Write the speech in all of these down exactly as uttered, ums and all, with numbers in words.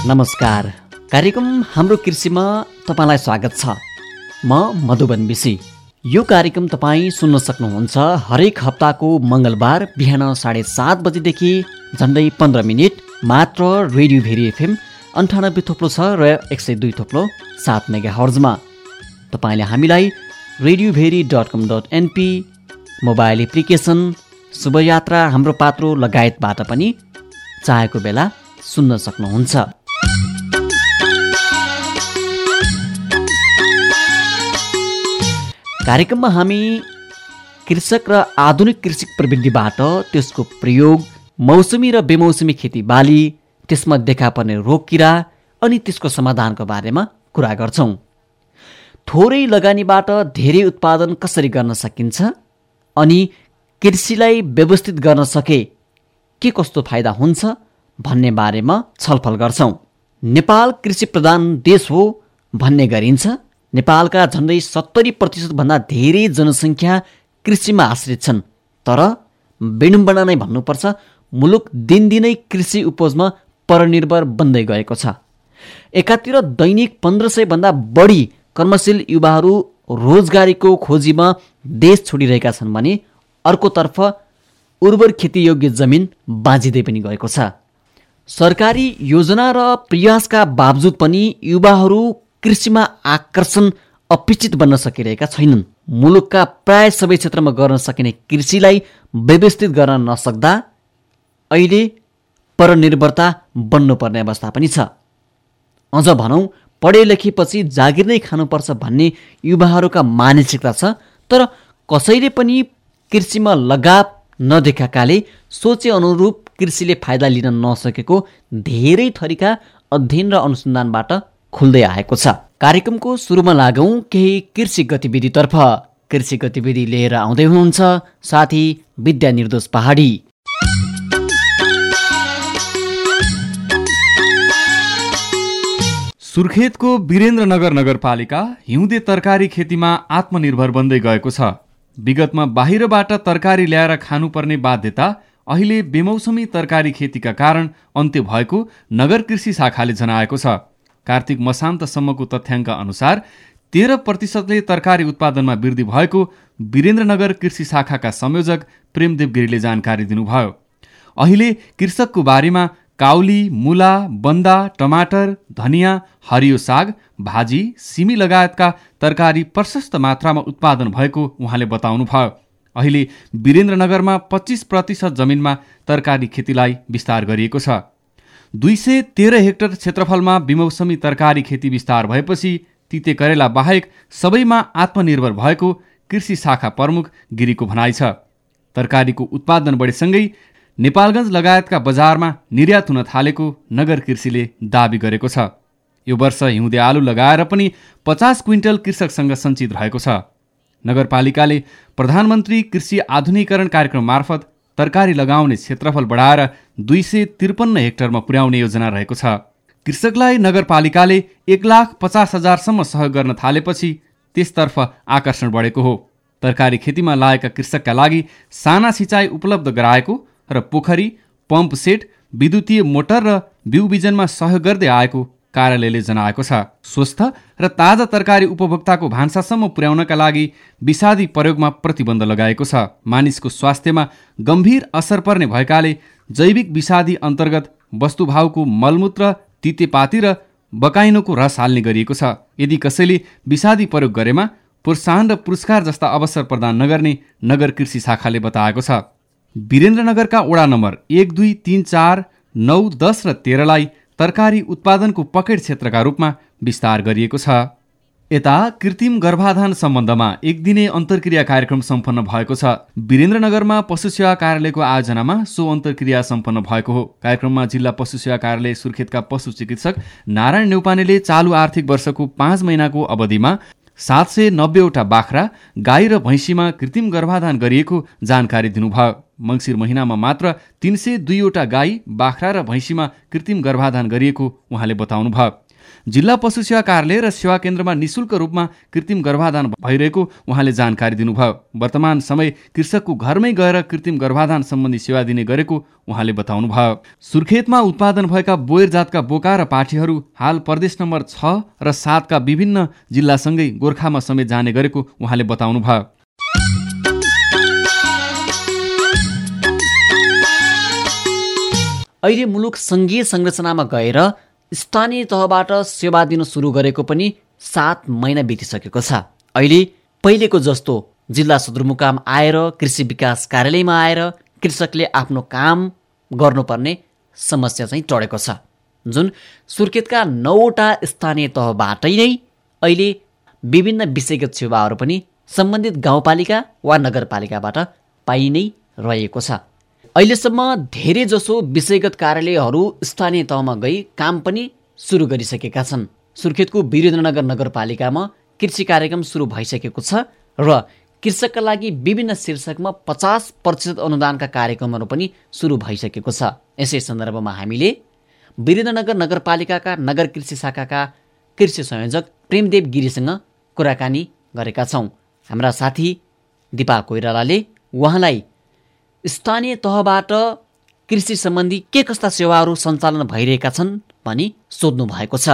नमस्कार। कार्यक्रम हाम्रो कृषिमा तपाईँलाई स्वागत छ। म मधुबन बिसी। यो कार्यक्रम तपाईँ सुन्न सक्नुहुन्छ हरेक हप्ताको मङ्गलबार बिहान साढे सात बजेदेखि झन्डै पन्ध्र मिनट मात्र रेडियो भेरी एफएम अन्ठानब्बे थोप्लो छ र एक सय दुई थोप्लो सात मेगा हर्जमा। तपाईँले हामीलाई radio Bheri dot com dot np mobile application Shubhayatra Hamro Patro लगायतबाट पनि चाहेको बेला सुन्न सक्नुहुन्छ। कार्यक्रममा हामी कृषक र आधुनिक कृषि प्रविधिबाट त्यसको प्रयोग, मौसमी र बेमौसमी खेतीबाली, त्यसमा देखा पर्ने रोग किरा अनि त्यसको समाधानको बारेमा कुरा गर्छौँ। थोरै लगानीबाट धेरै उत्पादन कसरी गर्न सकिन्छ अनि कृषिलाई व्यवस्थित गर्न सके के कस्तो फाइदा हुन्छ भन्ने बारेमा छलफल गर्छौँ। नेपाल कृषि प्रधान देश हो भन्ने गरिन्छ। नेपालका झन्डै सत्तरी प्रतिशतभन्दा धेरै जनसङ्ख्या कृषिमा आश्रित छन्। तर विडम्बना नै भन्नुपर्छ, मुलुक दिनदिनै कृषि उपजमा परनिर्भर बन्दै गएको छ। एकातिर दैनिक पन्ध्र सयभन्दा बढी कर्मशील युवाहरू रोजगारीको खोजीमा देश छोडिरहेका छन् भने अर्कोतर्फ उर्वर खेतीयोग्य जमिन बाँझिँदै पनि गएको छ। सरकारी योजना र प्रयासका बावजुद पनि युवाहरू कृषिमा आकर्षण अपेक्षित बन्न सकिरहेका छैनन्। मुलुकका प्राय सबै क्षेत्रमा गर्न सकिने कृषिलाई व्यवस्थित गर्न नसक्दा अहिले परनिर्भरता बन्नुपर्ने अवस्था पनि छ। अझ भनौँ, पढे लेखेपछि जागिर नै खानुपर्छ भन्ने युवाहरूका मानसिकता छ। तर कसैले पनि कृषिमा लगाव नदेखाकाले सोचे अनुरूप कृषिले फाइदा लिन नसकेको धेरै थरीका अध्ययन र अनुसन्धानबाट खुल्दै आएको छ। कार्यक्रमको सुरुमा लागौँ केही कृषि गतिविधितर्फ। कृषि गतिविधि लिएर आउँदै हुनुहुन्छ साथी विद्या निर्दोष पहाडी। सुर्खेतको वीरेन्द्रनगर नगरपालिका हिउँदे तरकारी खेतीमा आत्मनिर्भर बन्दै गएको छ। विगतमा बाहिरबाट तरकारी ल्याएर खानुपर्ने बाध्यता अहिले बेमौसमी तरकारी खेतीका कारण अन्त्य भएको नगर कृषि शाखाले जनाएको छ। कार्तिक मसान्तसम्मको तथ्याङ्क अनुसार तेह्र प्रतिशतले तरकारी उत्पादनमा वृद्धि भएको वीरेन्द्रनगर कृषि शाखाका संयोजक प्रेमदेव गिरीले जानकारी दिनुभयो। अहिले कृषकको बारीमा काउली, मुला, बन्दा, टमाटर, धनियाँ, हरियो साग, भाजी, सिमी लगायतका तरकारी प्रशस्त मात्रामा उत्पादन भएको उहाँले बताउनुभयो। अहिले वीरेन्द्रनगरमा पच्चिस प्रतिशत जमिनमा तरकारी खेतीलाई विस्तार गरिएको छ। दुई सय तेह्र हेक्टर क्षेत्रफलमा बेमौसमी तरकारी खेती विस्तार भएपछि तिते करेला बाहेक सबैमा आत्मनिर्भर भएको कृषि शाखा प्रमुख गिरीको भनाइ छ। तरकारीको उत्पादन बढेसँगै नेपालगञ्ज लगायतका बजारमा निर्यात हुन थालेको नगर कृषिले दावी गरेको छ। यो वर्ष हिउँदे आलु लगाएर पनि पचास क्विन्टल कृषकसँग सञ्चित रहेको छ। नगरपालिकाले प्रधानमन्त्री कृषि आधुनिकीकरण कार्यक्रम मार्फत तरकारी लगाउने क्षेत्रफल बढाएर दुई सय त्रिपन्न हेक्टरमा पुर्याउने योजना रहेको छ। कृषकलाई नगरपालिकाले एक लाख पचास हजारसम्म सहयोग गर्न थालेपछि त्यसतर्फ आकर्षण बढेको हो। तरकारी खेतीमा लागेका कृषकका लागि साना सिँचाइ उपलब्ध गराएको र पोखरी, पम्प सेट, विद्युतीय मोटर र बिउ बिजनमा सहयोग गर्दै आएको कार्यालयले जनाएको छ। स्वस्थ र ताजा तरकारी उपभोक्ताको भान्सासम्म पुर्याउनका लागि विषादी प्रयोगमा प्रतिबन्ध लगाएको छ। मानिसको स्वास्थ्यमा गम्भीर असर पर्ने भएकाले जैविक विषादी अन्तर्गत वस्तुभावको मलमूत्र, तितेपाती र बकाइनोको रस हाल्ने गरिएको छ। यदि कसैले विषादी प्रयोग गरेमा प्रोत्साहन र पुरस्कार जस्ता अवसर प्रदान नगर्ने नगर कृषि शाखाले बताएको छ। वीरेन्द्रनगरका वडा नम्बर एक, दुई, तीन, चार, नौ, दस र तेह्रलाई तरकारी उत्पादनको पकेट क्षेत्रका रूपमा विस्तार गरिएको छ। यता कृत्रिम गर्भाधान सम्बन्धमा एक दिने अन्तर्क्रिया कार्यक्रम सम्पन्न भएको छ। वीरेन्द्रनगरमा पशु सेवा कार्यालयको आयोजनामा सो अन्तर्क्रिया सम्पन्न भएको हो। कार्यक्रममा जिल्ला पशु सेवा कार्यालय सुर्खेतका पशु चिकित्सक नारायण नेउपानेले चालु आर्थिक वर्षको पाँच महिनाको अवधिमा सात सय नब्बेवटा बाख्रा, गाई र भैँसीमा कृत्रिम गर्भाधान गरिएको जानकारी दिनुभयो। मङ्सिर महिनामा मात्र तीन सय दुईवटा गाई, बाख्रा र भैँसीमा कृत्रिम गर्भाधान गरिएको उहाँले बताउनुभयो। जिल्ला पशु सेवा कार्यालय र सेवा केन्द्रमा निशुल्क रूपमा कृत्रिम गर्भाधान भइरहेको उहाँले जानकारी दिनुभयो। वर्तमान समय कृषकको घरमै गएर कृत्रिम गर्भाधान सम्बन्धी सेवा दिने गरेको उहाँले बताउनुभयो। सुर्खेतमा उत्पादन भएका बोयर जातका बोका र पाठीहरू हाल प्रदेश नम्बर छ र सातका विभिन्न जिल्लासँगै गोर्खामा समेत जाने गरेको उहाँले बताउनुभयो। अहिले मुलुक सङ्घीय संरचनामा गएर स्थानीय तहबाट सेवा दिन सुरु गरेको पनि सात महिना बितिसकेको छ। अहिले पहिलेको जस्तो जिल्ला सदरमुकाम आएर कृषि विकास कार्यालयमा आएर कृषकले आफ्नो काम गर्नुपर्ने समस्या चाहिँ टडेको छ, जुन सुर्खेतका नौवटा स्थानीय तहबाटै नै अहिले विभिन्न विषयगत सेवाहरू पनि सम्बन्धित गाउँपालिका वा नगरपालिकाबाट पाइ नै रहेको छ। अहिलेसम्म धेरै जसो विषयगत कार्यालयहरू स्थानीय तहमा गई काम पनि सुरु गरिसकेका छन्। सुर्खेतको वीरेन्द्रनगर नगरपालिकामा कृषि कार्यक्रम सुरु भइसकेको छ र कृषकका लागि विभिन्न शीर्षकमा पचास प्रतिशत अनुदानका कार्यक्रमहरू पनि सुरु भइसकेको छ। यसै सन्दर्भमा हामीले वीरेन्द्रनगर नगरपालिकाका नगर कृषि शाखाका कृषि संयोजक प्रेमदेव गिरीसँग कुराकानी गरेका छौँ। हाम्रा साथी दिपा कोइरालाले उहाँलाई स्थानीय तहबाट कृषि सम्बन्धी के कस्ता सेवाहरू सञ्चालन भइरहेका छन् भनी सोध्नु भएको छ।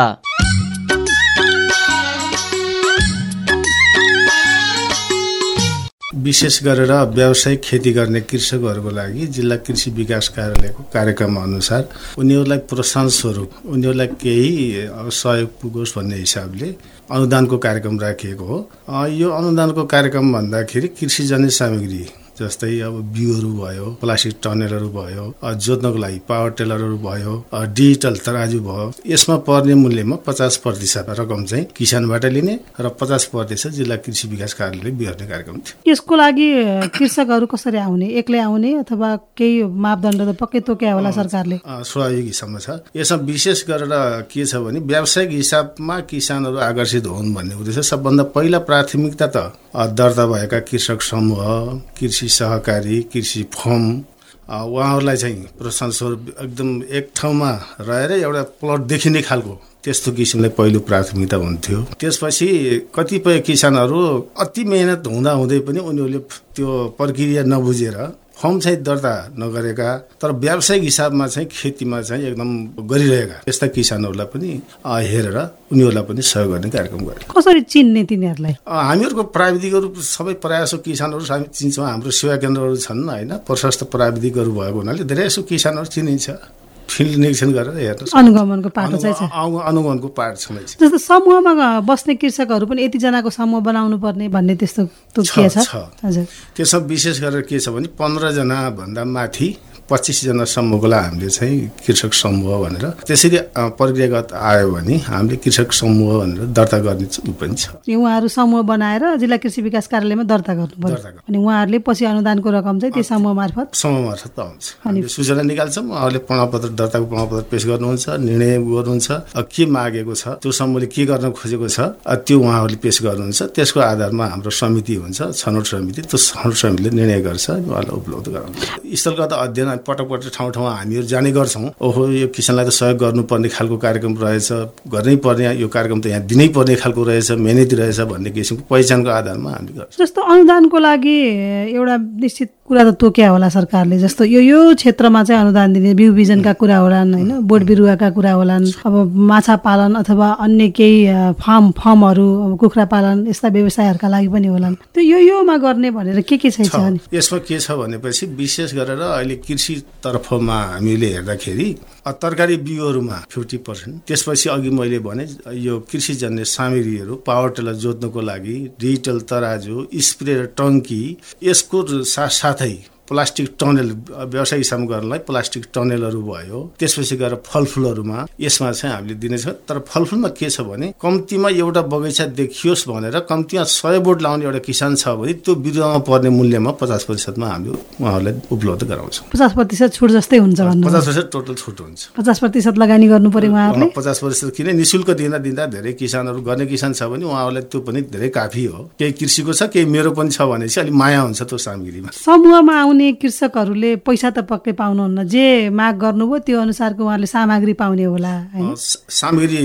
विशेष गरेर व्यावसायिक खेती गर्ने कृषकहरूको लागि जिल्ला कृषि विकास कार्यालयको कार्यक्रम अनुसार उनीहरूलाई प्रोत्साहन स्वरूप उनीहरूलाई केही सहयोग पुगोस् भन्ने हिसाबले अनुदानको कार्यक्रम राखिएको हो। यो अनुदानको कार्यक्रम भन्दाखेरि कृषिजन्य सामग्री जस्तै अब बिउहरू भयो, प्लास्टिक टनेलहरू भयो, जोत्नको लागि पावर टेलरहरू भयो, डिजिटल तराजु भयो। यसमा पर्ने मूल्यमा पचास प्रतिशत रकम चाहिँ किसानबाट लिने र पचास प्रतिशत जिल्ला कृषि विकास कार्यालयले बिहोर्ने कार्यक्रम थियो। यसको लागि कृषकहरू कसरी आउने, एक्लै आउने अथवा केही मापदण्ड त पक्कै तोक्या होला सरकारले? सहयोगी हिसाबमा छ। यसमा विशेष गरेर के छ भने व्यावसायिक हिसाबमा किसानहरू आकर्षित हुन् भन्ने उद्देश्य सबभन्दा पहिला प्राथमिकता त दर्ता भएका कृषक समूह, कृषि सहकारी, कृषि फर्म उहाँहरूलाई चाहिँ प्रोत्साहन स्वरूप एकदम एक ठाउँमा रहेर एउटा प्लट देखिने खालको त्यस्तो किसिमले पहिलो प्राथमिकता हुन्थ्यो। त्यसपछि कतिपय किसानहरू अति मेहनत हुँदा हुँदै पनि उनीहरूले त्यो प्रक्रिया नबुझेर फर्म चाहिँ दर्ता नगरेका तर व्यावसायिक हिसाबमा चाहिँ खेतीमा चाहिँ एकदम गरिरहेका यस्ता किसानहरूलाई पनि हेरेर उनीहरूलाई पनि सहयोग गर्ने कार्यक्रम गरे। कसरी चिन्ने तिनीहरूलाई? हामीहरूको प्राविधिकहरू सबै प्रयासो किसानहरू हामी चिन्छौँ। हाम्रो सेवा केन्द्रहरू छन् होइन, प्रशस्त प्राविधिकहरू भएको हुनाले धेरै जसो किसानहरू चिनिन्छ। फिल्ड निरीक्षण गरेर हेर्नु अनुगमनको पाटो चाहिँ छ। अनुगमनको पाठ छ। जस्तो समूहमा बस्ने कृषकहरू पनि यतिजनाको समूह बनाउनु पर्ने भन्ने त्यस्तो तोकिया छ? हजुर। त्यसमा विशेष गरेर के छ भने पन्ध्रजना भन्दा माथि पच्चिसजना समूहकोलाई हामीले चाहिँ कृषक समूह भनेर त्यसरी प्रक्रियागत आयो भने हामीले कृषक समूह भनेर दर्ता गर्ने पनि छ। उहाँहरू समूह बनाएर जिल्ला कृषि विकास कार्यालयमा दर्ता गर्नु पर्यो अनि उहाँहरूले पछि अनुदानको रकम चाहिँ त्यो समूह मार्फत समूह मार्फत आउँछ। हामीले सूचना निकाल्छौँ, उहाँहरूले प्रमाणपत्र दर्ताको प्रमाणपत्र पेश गर्नुहुन्छ, निर्णय गर्नुहुन्छ, के मागेको छ, त्यो समूहले के गर्न खोजेको छ त्यो उहाँहरूले पेश गर्नुहुन्छ। त्यसको आधारमा हाम्रो समिति हुन्छ, छनौट समिति, त्यो छनौट समितिले निर्णय गर्छ, उहाँलाई उपलब्ध गराउँछ। स्थलगत अध्ययन पटक पटक ठाउँ ठाउँमा हामीहरू जाने गर्छौँ। ओहो यो किसानलाई त सहयोग गर्नुपर्ने खालको कार्यक्रम रहेछ, गर्नै पर्ने यो कार्यक्रम त यहाँ दिनै पर्ने खालको रहेछ, मेहनती रहेछ भन्ने किसिमको पहिचानको आधारमा हामीले गर्छौँ। जस्तो अनुदानको लागि एउटा निश्चित कुरा त तोक्या होला सरकारले, जस्तो यो यो क्षेत्रमा चाहिँ अनुदान दिने बिउ बिजनका कुरा होलान् होइन, बोट बिरुवाका कुरा होलान्, अब माछा पालन अथवा अन्य केही फार्म फार्महरू कुखुरा पालन यस्ता व्यवसायहरूका लागि पनि होलान्। त्यो यो योमा गर्ने भनेर के के छ? यसमा के छ भनेपछि विशेष गरेर अहिले कृषि तर्फमा हामीले हेर्दाखेरि तरकारी बिउहरूमा फिफ्टी पर्सेन्ट, त्यसपछि अघि मैले भने यो कृषिजन्य सामग्रीहरू, पावर टेलर जोत्नको लागि, डिजिटल तराजु, स्प्रे र टङ्की, यसको साथसाथै प्लास्टिक टनेल व्यावसायिक काम गर्नलाई प्लास्टिक टनेलहरू भयो। त्यसपछि गएर फलफुलहरूमा यसमा चाहिँ हामीले दिनेछौँ। तर फलफुलमा के छ भने कम्तीमा एउटा बगैँचा देखियोस् भनेर कम्तीमा सय बोट लाउने एउटा किसान छ भने त्यो बिरुवामा पर्ने मूल्यमा पचास प्रतिशतमा हामीले उहाँहरूलाई उपलब्ध गराउँछौँ। पचास प्रतिशत छुट जस्तै हुन्छ भन्नु? पचास प्रतिशत टोटल छुट हुन्छ। पचास प्रतिशत लगानी गर्नु पर्यो उहाँहरूले? पचास प्रतिशत किन निःशुल्क दिँदा दिँदा धेरै किसानहरू गर्ने किसान छ भने उहाँहरूलाई त्यो पनि धेरै काफी हो। केही कृषिको छ, केही मेरो पनि छ भने चाहिँ अलिक माया हुन्छ त्यो सामग्रीमा। समूहमा कृषकहरूले पैसा त पक्कै पाउनुहुन्न, जे माग गर्नुभयो त्यो अनुसारको उहाँले सामग्री पाउने होला हैन? सामग्री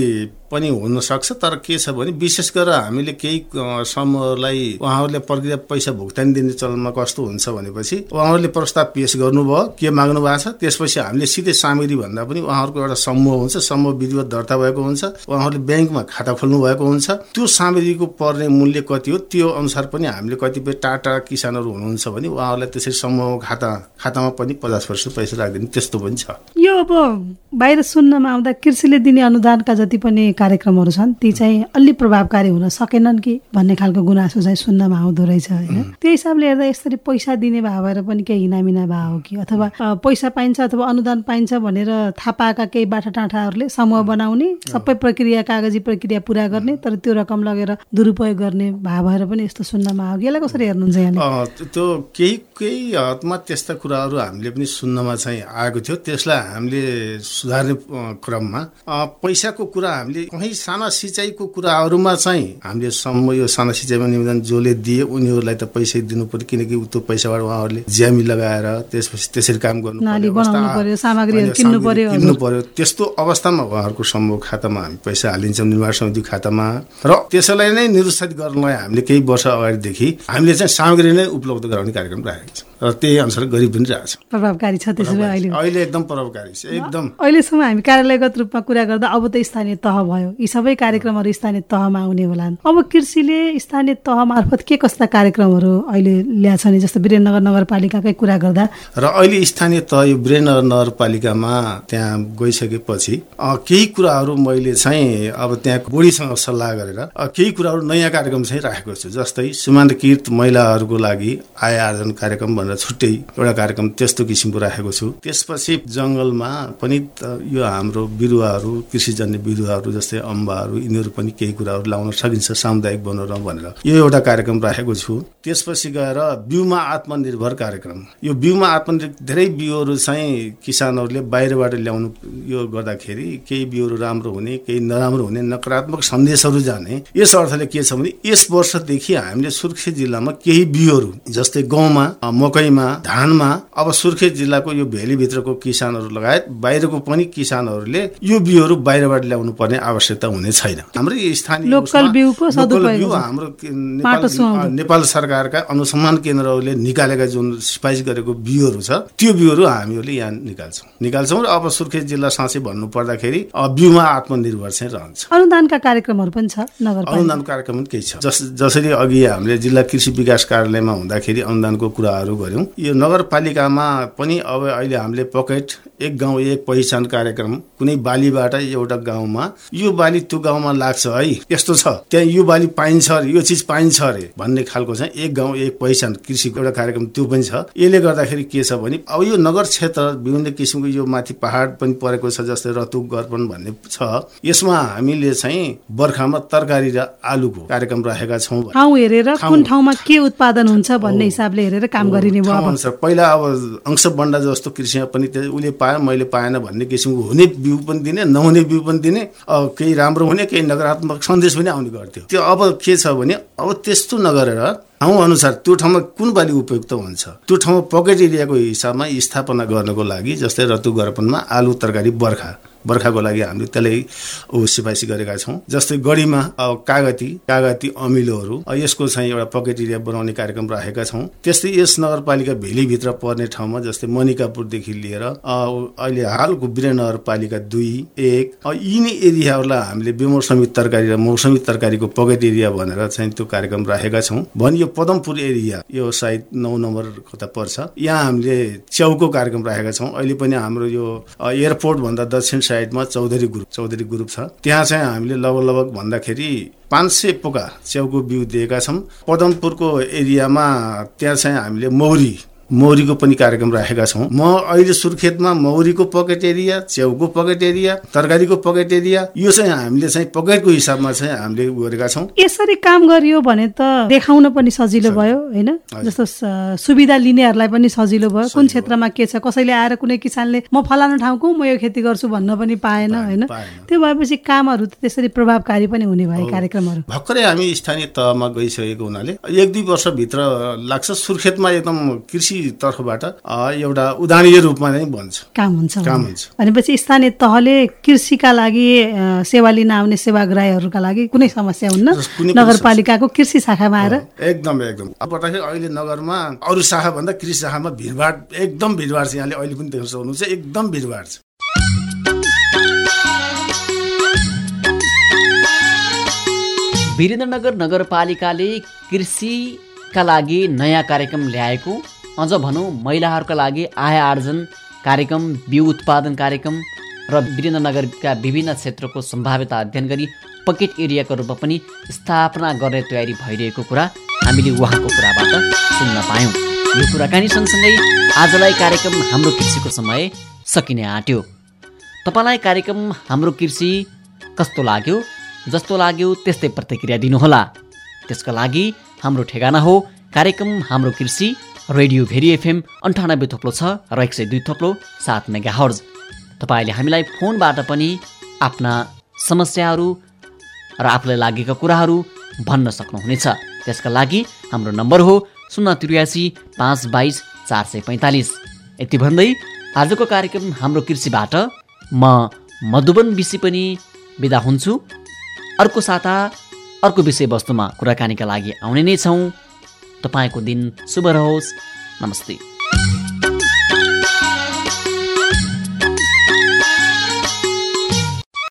पनि हुन सक्छ। तर के छ भने विशेष गरेर हामीले केही समूहलाई उहाँहरूले प्रक्रिया पैसा भुक्तानी दिने चलनमा कस्तो हुन्छ भनेपछि उहाँहरूले प्रस्ताव पेश गर्नुभयो, के माग्नु भएको छ, त्यसपछि हामीले सिधै सामग्री भन्दा पनि उहाँहरूको एउटा समूह हुन्छ, समूह विधिवत दर्ता भएको हुन्छ, उहाँहरूले ब्याङ्कमा खाता खोल्नु भएको हुन्छ। त्यो सामग्रीको पर्ने मूल्य कति हो त्यो अनुसार पनि हामीले कतिपय टाटा किसानहरू हुनुहुन्छ भने उहाँहरूलाई त्यसरी समूह खाता खातामा पनि पचास पर्सेन्ट पैसा राखिदिने त्यस्तो पनि छ। यो अब बाहिर सुन्नमा आउँदा कृषिले दिने अनुदानका जति पनि कार्यक्रमहरू छन् ती चाहिँ अलि प्रभावकारी हुन सकेनन् कि भन्ने खालको गुनासो चाहिँ सुन्नमा आउँदो रहेछ होइन। त्यो हिसाबले हेर्दा यसरी पैसा दिने भए भएर पनि केही हिनामिना भए हो कि अथवा पैसा पाइन्छ अथवा अनुदान पाइन्छ भनेर थाहा पाएका केही बाठाटाठाहरूले समूह बनाउने, सबै प्रक्रिया कागजी प्रक्रिया पुरा गर्ने, तर त्यो रकम लगेर दुरुपयोग गर्ने भए भएर पनि यस्तो सुन्नमा आयो। यसलाई कसरी हेर्नुहुन्छ यहाँले? त्यो केही केही हदमा त्यस्ता कुराहरू हामीले पनि सुन्नमा चाहिँ आएको थियो। त्यसलाई हामीले सुधार्ने क्रममा पैसाको कुरा हामीले कहीँ साना सिँचाइको कुराहरूमा चाहिँ हामीले सम्म यो साना सिँचाइमा निवेदन जसले दिए उनीहरूलाई त पैसा दिनु पर्यो, किनकि त्यो पैसाबाट उहाँहरूले ज्यामी लगाएर त्यसपछि त्यसरी काम गर्नु पर्यो, सामग्रीहरू किन्नु पर्यो किन्नु पर्यो। त्यस्तो अवस्थामा उहाँहरूको समूह खातामा हामी पैसा हालिन्छौँ, निर्माण समिति खातामा। र त्यसैलाई नै निरुत्साहित गर्नलाई हामीले केही वर्ष अगाडिदेखि हामीले चाहिँ सामग्री नै उपलब्ध गराउने कार्यक्रम राखेको छ र त्यही अनुसार गरी पनि रहेको छ। प्रभावकारी छ त्यसो भए अहिले अहिले एकदम प्रभावकारी छ एकदम। अहिलेसम्म हामी कार्यालयगत रूपमा कुरा गर्दा अब त स्थानीय तह भयो, यी सबै कार्यक्रमहरू स्थानीय तहमा आउने होलान्। अब कृषिले स्थानीय तह मार्फत के कस्ता कार्यक्रमहरू अहिले ल्याएको छ नि, जस्तो वीरेन्द्रनगर नगरपालिकाकै कुरा गर्दा र अहिले स्थानीय तह यो वीरेन्द्रनगर नगरपालिकामा त्यहाँ गइसकेपछि केही कुराहरू मैले चाहिँ अब त्यहाँ बोर्डीसँग सल्लाह गरेर केही कुराहरू नयाँ कार्यक्रम चाहिँ राखेको छु। जस्तै सीमान्तकृत महिलाहरूको लागि आय आर्जन कार्यक्रम भनेर छुट्टै एउटा कार्यक्रम त्यस्तो किसिमको राखेको छु। त्यसपछि जङ्गलमा पनि यो हाम्रो बिरुवाहरू कृषिजन्य बिरुवाहरू जस्तै अम्बाहरू यिनीहरू पनि केही कुराहरू लाउन सकिन्छ सामुदायिक बनाउन भनेर यो एउटा कार्यक्रम राखेको छु। त्यसपछि गएर बिउमा आत्मनिर्भर कार्यक्रम, यो बिउमा आत्मनिर्भर धेरै बिउहरू चाहिँ किसानहरूले बाहिरबाट ल्याउनु, यो गर्दाखेरि केही बिउहरू राम्रो हुने केही नराम्रो हुने नकारात्मक सन्देशहरू जाने। यस अर्थले के छ भने यस वर्षदेखि हामीले सुर्खेत जिल्लामा केही बिउहरू जस्तै गहुँमा, मकैमा, धानमा अब सुर्खेत जिल्लाको यो भेलीभित्रको किसानहरू लगायत बाहिरको पनि किसानहरूले यो बिउहरू बाहिरबाट ल्याउनु पर्ने आवश्यकता हुने छैन। हाम्रो स्थानीय लोकल बिउको सदुपयोग हाम्रो नेपाल सरकारका अनुसन्धान केन्द्रहरूले निकालेका जुन सिफारिस गरेको बिउहरू छ त्यो बिउहरू हामीहरूले यहाँ निकाल्छौँ निकाल्छौँ र अब सुर्खेत जिल्ला साँच्चै भन्नु पर्दाखेरि बिउमा आत्मनिर्भर चाहिँ रहन्छ। अनुदानका कार्यक्रमहरू पनि छ, अनुदान कार्यक्रम पनि केही छ। जस जसरी अघि हामीले जिल्ला कृषि विकास कार्यालयमा हुँदाखेरि अनुदानको कुराहरू गर्यौँ, यो नगरपालिकामा पनि अब अहिले हामीले पकेट एक गाउँ एक पहिचान कार्यक्रम, कुनै बालीबाट एउटा गाउँमा यो बाली त्यो गाउँमा लाग्छ है, यस्तो छ त्यहाँ यो बाली पाइन्छ अरे, यो चिज पाइन्छ अरे भन्ने खालको चाहिँ एक गाउँ एक पहिचान कृषिको एउटा कार्यक्रम त्यो पनि छ। यसले गर्दाखेरि के छ भने अब यो नगर क्षेत्र विभिन्न किसिमको यो माथि पहाड पनि परेको छ, जस्तै रतुक गर्पन भन्ने छ, यसमा हामीले चाहिँ बर्खामा तरकारी र आलुको कार्यक्रम राखेका छौँ। ठाउँ हेरेर कुन ठाउँमा के उत्पादन हुन्छ भन्ने हिसाबले हेरेर काम गरिने भयो। पहिला अब अंश बन्डा जस्तो कृषिमा पनि उसले पायो मैले पाएन भन्ने किसिमको हुने बिउ पनि दिने, नहुने बिउ पनि दिने, केही राम्रो हुने केही नकारात्मक सन्देश पनि आउने गर्थ्यो। त्यो अब के छ भने अब त्यस्तो नगरेर ठाउँ अनुसार त्यो ठाउँमा कुन बाली उपयुक्त हुन्छ त्यो ठाउँमा पकेट एरियाको हिसाबमा स्थापना गर्नको लागि, जस्तै रतु गर्पनमा आलु तरकारी बर्खा बर्खाको लागि हामीले त्यसलाई सिफारिस गरेका छौँ। जस्तै गढीमा अब कागती कागती अमिलोहरू यसको चाहिँ एउटा पकेट एरिया बनाउने कार्यक्रम राखेका छौँ। त्यस्तै यस नगरपालिका भेलीभित्र पर्ने ठाउँमा जस्तै मनिकापुरदेखि लिएर अहिले हालको वीरेन्द्रनगरपालिका दुई एक यिनी एरियाहरूलाई हामीले बेमौसमी तरकारी र मौसमी तरकारीको पकेट एरिया भनेर चाहिँ त्यो कार्यक्रम राखेका छौँ। भने यो पदमपुर एरिया यो सायद नौ नम्बर कता पर्छ, यहाँ हामीले च्याउको कार्यक्रम राखेका छौँ। अहिले पनि हाम्रो यो एयरपोर्ट भन्दा दक्षिण साइडमा चौधरी ग्रुप चौधरी ग्रुप छ, त्यहाँ चाहिँ हामीले लगभग लगभग भन्दाखेरि पाँच सय पोका च्याउको बिउ दिएका छौँ। पदमपुरको एरियामा त्यहाँ चाहिँ हामीले मौरी मौरीको पनि कार्यक्रम राखेका छौँ। म अहिले सुर्खेतमा मौरीको पकेट एरिया, च्याउको पकेट एरिया, तरकारीको पकेट एरिया यो चाहिँ हामीले चाहिँ पकेटको हिसाबमा चाहिँ हामीले गरेका छौँ। यसरी काम गरियो भने त देखाउन पनि सजिलो भयो हैन, जस्तो सुविधा लिनेहरूलाई पनि सजिलो भयो। कुन क्षेत्रमा के छ, कसैले आएर कुनै किसानले म फलाना ठाउँको म यो खेती गर्छु भन्न पनि पाएन हैन। त्यो भएपछि कामहरू त्यसरी प्रभावकारी पनि हुने भए कार्यक्रमहरू। भर्खरै हामी स्थानीय तहमा गइसकेको हुनाले एक दुई वर्षभित्र लाग्छ सुर्खेतमा एकदम कृषि तर्फबाट एउटा उदाहरणीय रूपमा नै बन्छ, काम हुन्छ काम हुन्छ। भनेपछि स्थानीय तहले कृषिका लागि सेवा लिन आउने सेवाग्राहीहरूका लागि कुनै समस्या हुन्न, नगरपालिकाको कृषि शाखामा आएर एकदम एकदम अब पर्दाखेरि अहिले नगरमा अरू शाखा भन्दा कृषि शाखामा भिडभाड एकदम भिडभाड छ। यहाँले अहिले पनि देख्न सक्नुहुन्छ एकदम भिडभाड छ। वीरेन्द्रनगर नगरपालिकाले कृषिका लागि नयाँ कार्यक्रम ल्याएको, अझ भनौँ महिलाहरूका लागि आय आर्जन कार्यक्रम, बिउ उत्पादन कार्यक्रम र वीरेन्द्रनगरका विभिन्न क्षेत्रको सम्भाव्यता अध्ययन गरी पकेट एरियाको रूपमा पनि स्थापना गर्ने तयारी भइरहेको कुरा हामीले उहाँको कुराबाट सुन्न पायौँ। यो कुराकानी सँगसँगै आजलाई कार्यक्रम हाम्रो कृषिको समय सकिने आँट्यो। तपाईँलाई कार्यक्रम हाम्रो कृषि कस्तो लाग्यो? जस्तो लाग्यो त्यस्तै प्रतिक्रिया दिनुहोला। त्यसका लागि हाम्रो ठेगाना हो कार्यक्रम हाम्रो कृषि, रेडियो भेरी एफएम अन्ठानब्बे थोप्लो छ र एक सय दुई थोप्लो सात मेगा हर्ज। तपाईँले हामीलाई फोनबाट पनि आफ्ना समस्याहरू र आफूलाई लागेका कुराहरू भन्न सक्नुहुनेछ। त्यसका लागि हाम्रो नम्बर हो शून्य त्रियासी पाँच बाइस चार सय पैँतालिस। यति भन्दै आजको कार्यक्रम हाम्रो कृषिबाट म मधुबन विषी पनि बिदा हुन्छु। अर्को साता अर्को विषयवस्तुमा कुराकानीका लागि आउने नै छौँ। तपाईँको दिन शुभ रहोस्। नमस्ते।